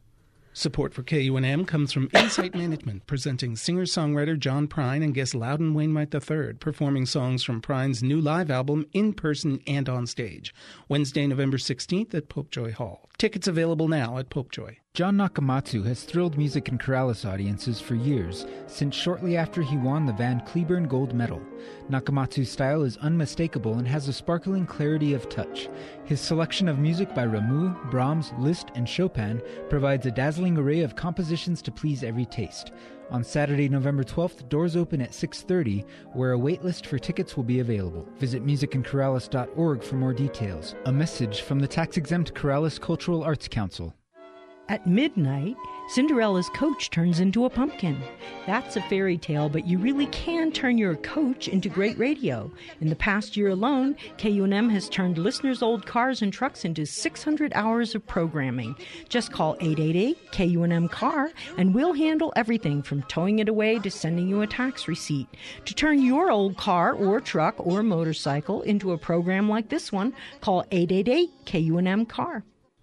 Support for K U N M comes from Insight Management, presenting singer-songwriter John Prine and guest Loudon Wainwright the third, performing songs from Prine's new live album in person and on stage. Wednesday, November sixteenth at Popejoy Hall. Tickets available now at Popejoy. John Nakamatsu has thrilled music and Corrales audiences for years, since shortly after he won the Van Cliburn Gold Medal. Nakamatsu's style is unmistakable and has a sparkling clarity of touch. His selection of music by Rameau, Brahms, Liszt, and Chopin provides a dazzling array of compositions to please every taste. On Saturday, November twelfth, doors open at six thirty, where a waitlist for tickets will be available. Visit music and corrales dot org for more details. A message from the tax-exempt Corrales Cultural Arts Council. At midnight, Cinderella's coach turns into a pumpkin. That's a fairy tale, but you really can turn your coach into great radio. In the past year alone, K U N M has turned listeners' old cars and trucks into six hundred hours of programming. Just call eight eight eight K U N M car and we'll handle everything from towing it away to sending you a tax receipt. To turn your old car or truck or motorcycle into a program like this one, call eight eight eight K U N M car.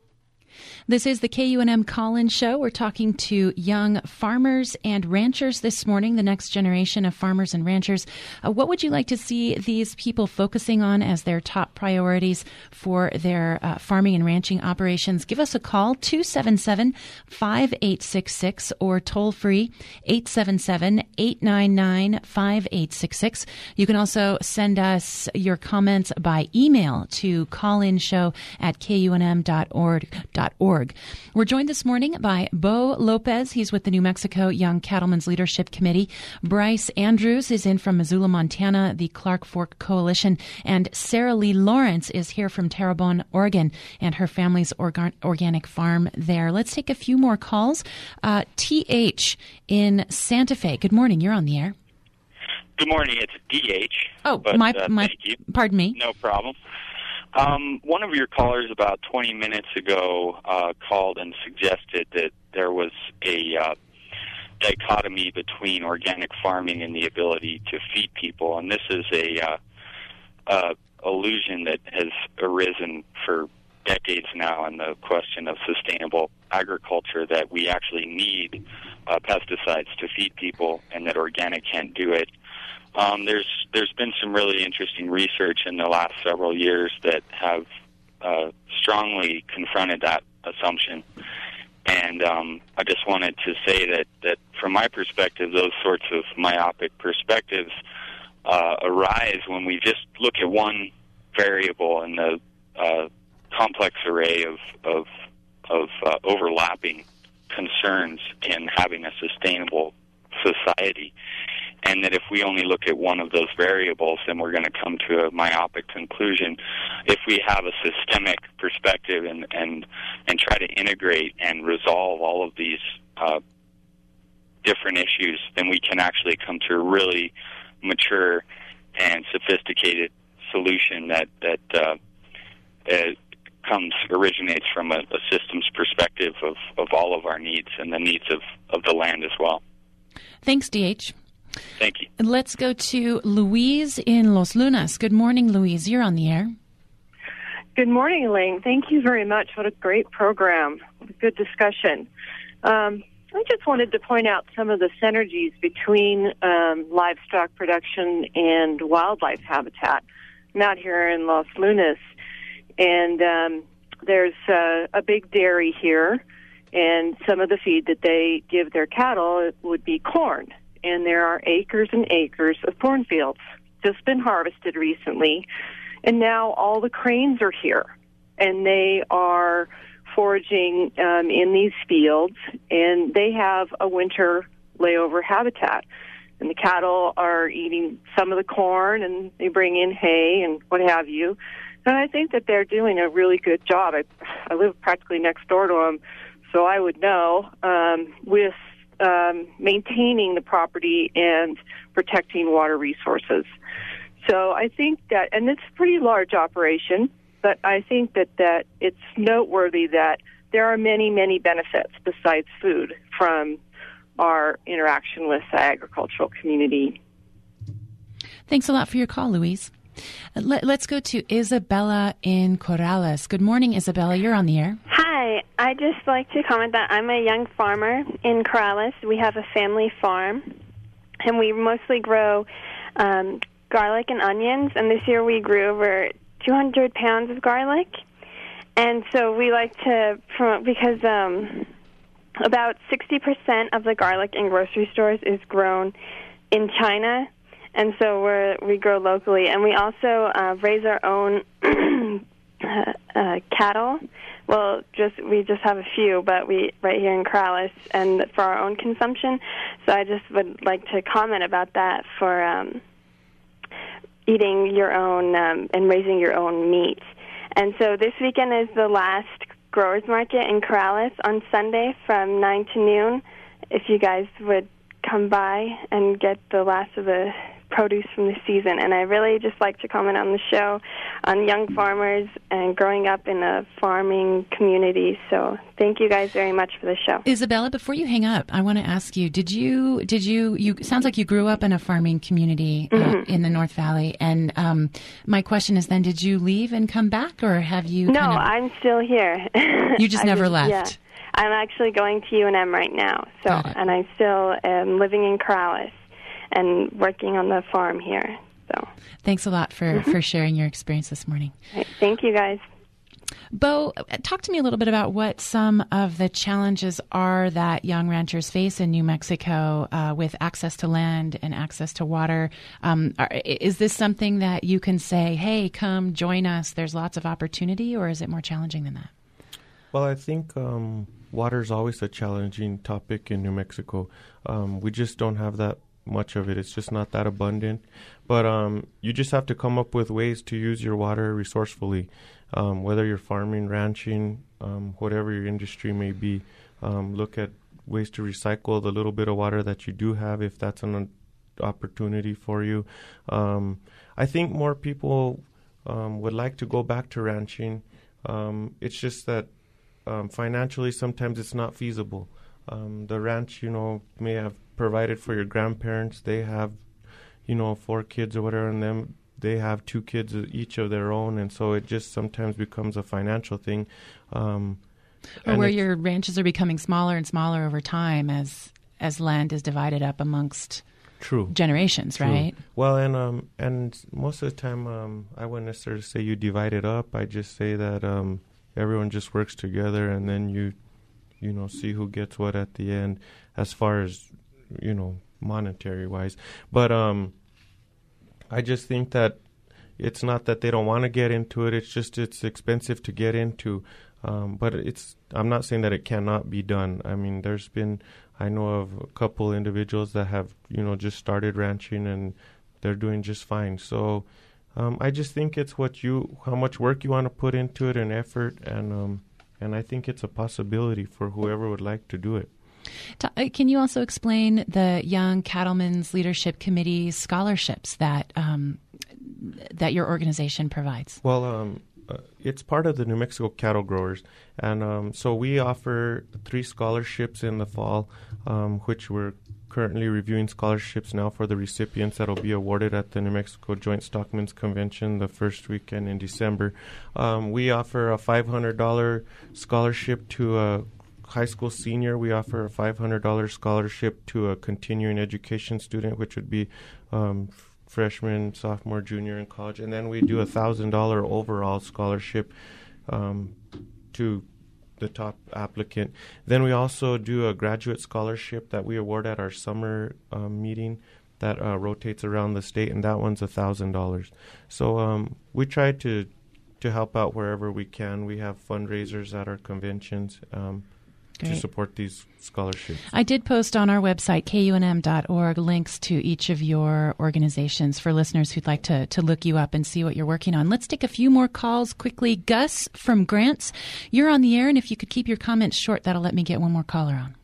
This is the K U N M Call-In Show. We're talking to young farmers and ranchers this morning, the next generation of farmers and ranchers. Uh, what would you like to see these people focusing on as their top priorities for their uh, farming and ranching operations? Give us a call, two seven seven, five eight six six, or toll free, eight seven seven, eight nine nine, five eight six six. You can also send us your comments by email to callinshow at K U N M dot org. We're joined this morning by Bo Lopez. He's with the New Mexico Young Cattlemen's Leadership Committee. Bryce Andrews is in from Missoula, Montana, the Clark Fork Coalition. And Sarah Lee Lawrence is here from Terrebonne, Oregon, and her family's organ- organic farm there. Let's take a few more calls. Uh, T H in Santa Fe. Good morning. You're on the air. Good morning. It's D H. Oh, but, my, uh, my, thank you. Pardon me. No problem. Um, one of your callers about twenty minutes ago uh, called and suggested that there was a uh, dichotomy between organic farming and the ability to feed people, and this is a uh, uh, illusion that has arisen for decades now in the question of sustainable agriculture, that we actually need uh, pesticides to feed people and that organic can't do it. Um, there's there's been some really interesting research in the last several years that have uh, strongly confronted that assumption, and um, I just wanted to say that, that from my perspective, those sorts of myopic perspectives uh, arise when we just look at one variable in the uh, complex array of of, of uh, overlapping concerns in having a sustainable society. And that if we only look at one of those variables, then we're going to come to a myopic conclusion. If we have a systemic perspective and and, and try to integrate and resolve all of these uh, different issues, then we can actually come to a really mature and sophisticated solution that that uh, uh, comes originates from a, a systems perspective of, of all of our needs and the needs of, of the land as well. Thanks, D H. Thank you. Let's go to Louise in Los Lunas. Good morning, Louise. You're on the air. Good morning, Elaine. Thank you very much. What a great program. What a good discussion. Um, I just wanted to point out some of the synergies between um, livestock production and wildlife habitat. I'm out here in Los Lunas, and um, there's uh, a big dairy here, and some of the feed that they give their cattle would be corn. And there are acres and acres of cornfields just been harvested recently, and now all the cranes are here, and they are foraging um, in these fields, and they have a winter layover habitat. And the cattle are eating some of the corn, and they bring in hay and what have you. And I think that they're doing a really good job. I, I live practically next door to them, so I would know um, with Um, maintaining the property and protecting water resources. So I think that, and it's a pretty large operation, but I think that, that it's noteworthy that there are many, many benefits besides food from our interaction with the agricultural community. Thanks a lot for your call, Louise. Let, let's go to Isabella in Corrales. Good morning, Isabella. You're on the air. Hi. I'd just like to comment that I'm a young farmer in Corrales. We have a family farm, and we mostly grow um, garlic and onions. And this year we grew over two hundred pounds of garlic. And so we like to promote, because um, about sixty percent of the garlic in grocery stores is grown in China. And so we're, we grow locally, and we also uh, raise our own uh, uh, cattle. Well, just we just have a few, but we right here in Corrales, and for our own consumption. So I just would like to comment about that for um, eating your own um, and raising your own meat. And so this weekend is the last Growers Market in Corrales on Sunday from nine to noon. If you guys would come by and get the last of the produce from the season. And I really just like to comment on the show on young farmers and growing up in a farming community. So thank you guys very much for the show. Isabella, before you hang up, I want to ask you, did you, did you, you, sounds like you grew up in a farming community uh, Mm-hmm. in the North Valley. And um, my question is then, did you leave and come back, or have you No, kind of, I'm still here. you just I never just- left? Yeah. I'm actually going to U N M right now, so and I still am living in Corrales and working on the farm here. So Thanks a lot for, Mhm. for sharing your experience this morning. right, thank you guys. Bo, talk to me a little bit about what some of the challenges are that young ranchers face in New Mexico uh, with access to land and access to water. Um, are, is this something that you can say, hey, come join us, there's lots of opportunity, or is it more challenging than that? Well, I think um, water is always a challenging topic in New Mexico. Um, we just don't have that much of it. It's just not that abundant. But um, you just have to come up with ways to use your water resourcefully, um, whether you're farming, ranching, um, whatever your industry may be. Um, look at ways to recycle the little bit of water that you do have, if that's an opportunity for you. Um, I think more people um, would like to go back to ranching. Um, it's just that Um, financially, sometimes it's not feasible. Um, the ranch, you know, may have provided for your grandparents. They have, you know, four kids or whatever, and them they have two kids each of their own, and so it just sometimes becomes a financial thing. Um, Or where your ranches are becoming smaller and smaller over time as as land is divided up amongst True. generations, True. right? Well, and um, and most of the time, um, I wouldn't necessarily say you divide it up. I just say that um, everyone just works together, and then you, you know, see who gets what at the end, as far as, you know, monetary wise. But um, I just think that it's not that they don't want to get into it. It's just it's expensive to get into. Um, but it's I'm not saying that it cannot be done. I mean, there's been I know of a couple individuals that have, you know, just started ranching and they're doing just fine. So um, I just think it's what you, how much work you want to put into it and effort, and um, and I think it's a possibility for whoever would like to do it. Can you also explain the Young Cattlemen's Leadership Committee scholarships that um, that your organization provides? Well, um, uh, it's part of the New Mexico Cattle Growers, and um, so we offer three scholarships in the fall, um, which we're currently reviewing scholarships now for the recipients that will be awarded at the New Mexico Joint Stockmen's Convention the first weekend in December. Um, we offer a five hundred dollars scholarship to a high school senior. We offer a five hundred dollars scholarship to a continuing education student, which would be um, freshman, sophomore, junior in college. And then we do a one thousand dollars overall scholarship um, to the top applicant. Then we also do a graduate scholarship that we award at our summer um, meeting that uh, rotates around the state, and that one's one thousand dollars. So um, we try to to help out wherever we can. We have fundraisers at our conventions um, to Great. support these scholarships. I did post on our website, K U N M dot org, links to each of your organizations for listeners who'd like to, to look you up and see what you're working on. Let's take a few more calls quickly. Gus from Grants, you're on the air, and if you could keep your comments short, that'll let me get one more caller on.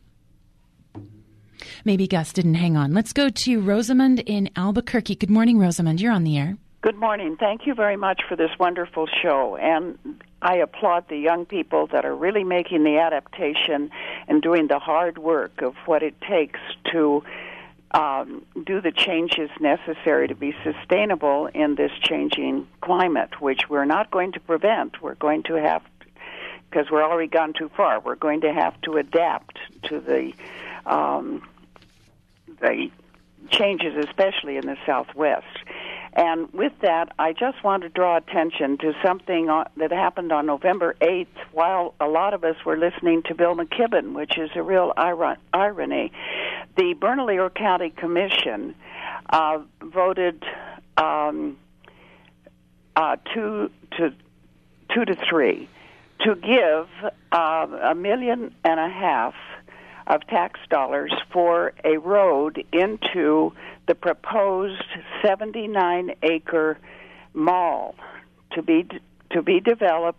Maybe Gus didn't hang on. Let's go to Rosamond in Albuquerque. Good morning, Rosamond. You're on the air. Good morning. Thank you very much for this wonderful show. And I applaud the young people that are really making the adaptation and doing the hard work of what it takes to um, do the changes necessary to be sustainable in this changing climate, which we're not going to prevent. We're going to have, because we're already gone too far, we're going to have to adapt to the um, the changes, especially in the Southwest. And with that, I just want to draw attention to something that happened on November eighth while a lot of us were listening to Bill McKibben, which is a real irony. The Bernalillo County Commission uh, voted um, uh, two to two to three to give uh, a million and a half of tax dollars for a road into the proposed seventy-nine acre mall to be to be developed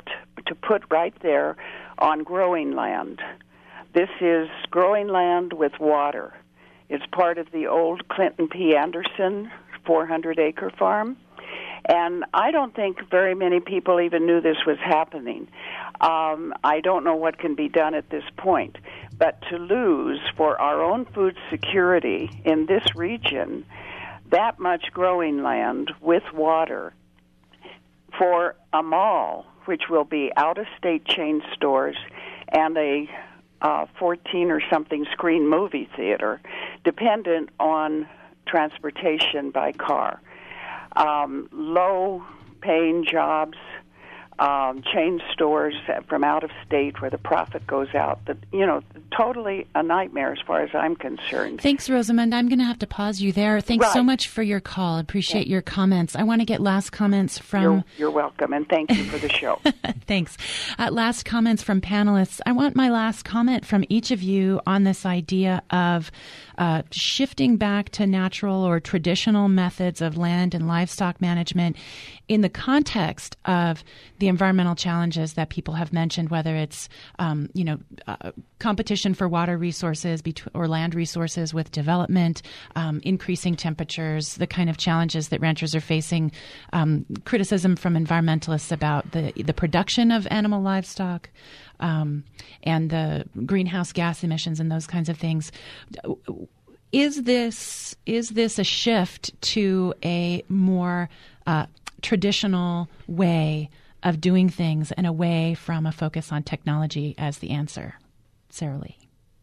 to put right there on growing land. This is growing land with water. It's part of the old Clinton P. Anderson four hundred acre farm. And I don't think very many people even knew this was happening. Um, I don't know what can be done at this point. But to lose for our own food security in this region that much growing land with water for a mall, which will be out-of-state chain stores, and a uh, fourteen or something screen movie theater, dependent on transportation by car. Um, low-paying jobs, um, chain stores from out of state where the profit goes out. But, you know, totally a nightmare as far as I'm concerned. Thanks, Rosamond. I'm going to have to pause you there. Thanks Right. so much for your call. Appreciate your comments. I want to get last comments from... You're, you're welcome, and thank you for the show. Thanks. Uh, last comments from panelists. I want my last comment from each of you on this idea of uh, shifting back to natural or traditional methods of land and livestock management in the context of the environmental challenges that people have mentioned, whether it's, um, you know, uh, competition for water resources bet- or land resources with development, um, increasing temperatures, the kind of challenges that ranchers are facing, um, criticism from environmentalists about the the production of animal livestock, um, and the greenhouse gas emissions and those kinds of things. Is this is this a shift to a more uh, traditional way of doing things and away from a focus on technology as the answer? Sarah Lee.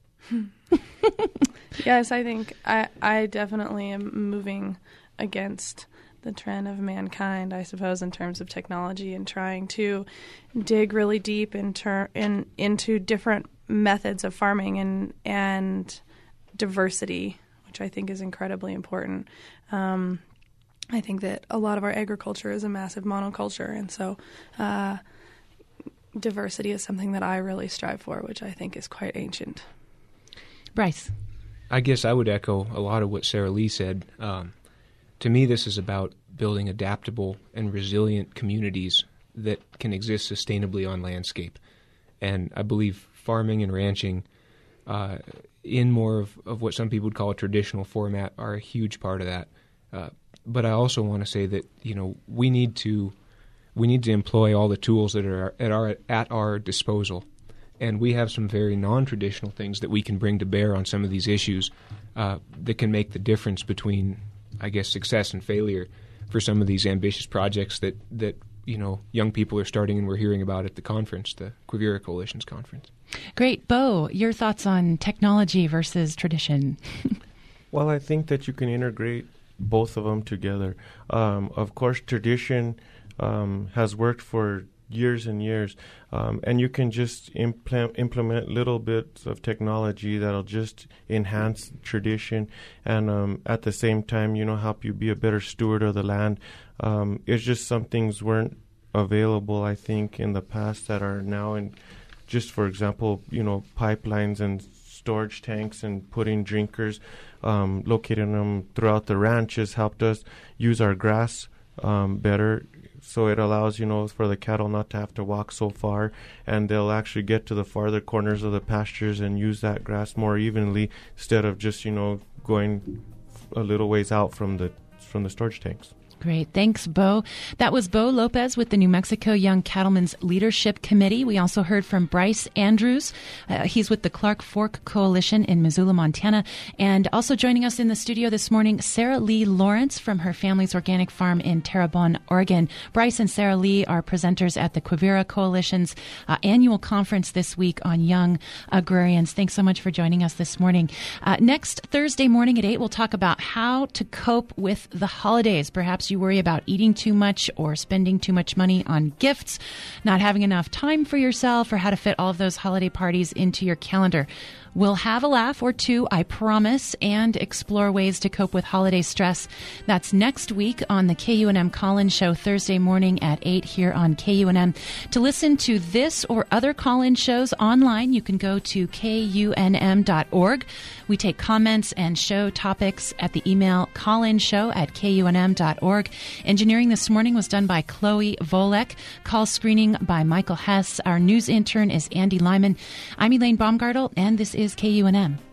Yes, I think I, I definitely am moving against the trend of mankind, I suppose, in terms of technology, and trying to dig really deep in ter- in, into different methods of farming and and diversity, which I think is incredibly important. Um, I think that a lot of our agriculture is a massive monoculture, and so uh, diversity is something that I really strive for, which I think is quite ancient. Bryce. I guess I would echo a lot of what Sarah Lee said. Um, to me, this is about building adaptable and resilient communities that can exist sustainably on landscape. And I believe farming and ranching uh, in more of, of what some people would call a traditional format are a huge part of that. Uh, but I also want to say that, you know, we need to we need to employ all the tools that are at our at our disposal. And we have some very non-traditional things that we can bring to bear on some of these issues uh, that can make the difference between, I guess, success and failure for some of these ambitious projects that, that you know, young people are starting and we're hearing about at the conference, the Quivira Coalition's conference. Great. Bo, your thoughts on technology versus tradition? Well, I think that you can integrate both of them together. Um, of course, tradition um, has worked for years and years, um, and you can just implement implement little bits of technology that'll just enhance tradition, and um, at the same time, you know, help you be a better steward of the land. Um, it's just some things weren't available, I think, in the past that are now. And just for example, you know, pipelines and storage tanks and putting drinkers, um, locating them throughout the ranch has helped us use our grass um, better. So it allows, you know, for the cattle not to have to walk so far, and they'll actually get to the farther corners of the pastures and use that grass more evenly instead of just, you know, going a little ways out from the from the storage tanks. Great. Thanks, Bo. That was Bo Lopez with the New Mexico Young Cattlemen's Leadership Committee. We also heard from Bryce Andrews. Uh, he's with the Clark Fork Coalition in Missoula, Montana. And also joining us in the studio this morning, Sarah Lee Lawrence from her family's organic farm in Terrebonne, Oregon. Bryce and Sarah Lee are presenters at the Quivira Coalition's uh, annual conference this week on young agrarians. Thanks so much for joining us this morning. Uh, next Thursday morning at eight, we'll talk about how to cope with the holidays. Perhaps you worry about eating too much or spending too much money on gifts, not having enough time for yourself, or how to fit all of those holiday parties into your calendar. We'll have a laugh or two, I promise, and explore ways to cope with holiday stress. That's next week on the K U N M Call-In Show, Thursday morning at eight here on K U N M. To listen to this or other call-in shows online, you can go to K U N M dot org. We take comments and show topics at the email callinshow at K U N M dot org. org. Engineering this morning was done by Chloe Volek. Call screening by Michael Hess. Our news intern is Andy Lyman. I'm Elaine Baumgartel, and this is K U N M.